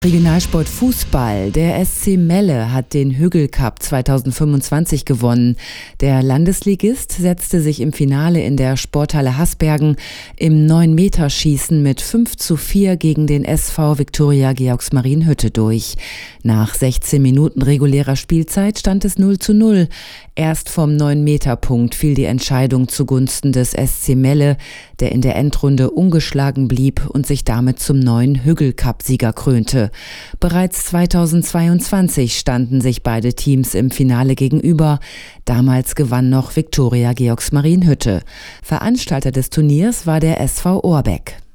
Regionalsport Fußball. Der SC Melle hat den Hügel Cup 2025 gewonnen. Der Landesligist setzte sich im Finale in der Sporthalle Hasbergen im 9-Meter-Schießen mit 5:4 gegen den SV Viktoria Georgsmarienhütte durch. Nach 16 Minuten regulärer Spielzeit stand es 0:0. Erst vom 9-Meter-Punkt fiel die Entscheidung zugunsten des SC Melle, der in der Endrunde ungeschlagen blieb und sich damit zum neuen Hügel Cup-Sieger krönte. Bereits 2022 standen sich beide Teams im Finale gegenüber. Damals gewann noch Viktoria Georgsmarienhütte. Veranstalter des Turniers war der SV Orbeck.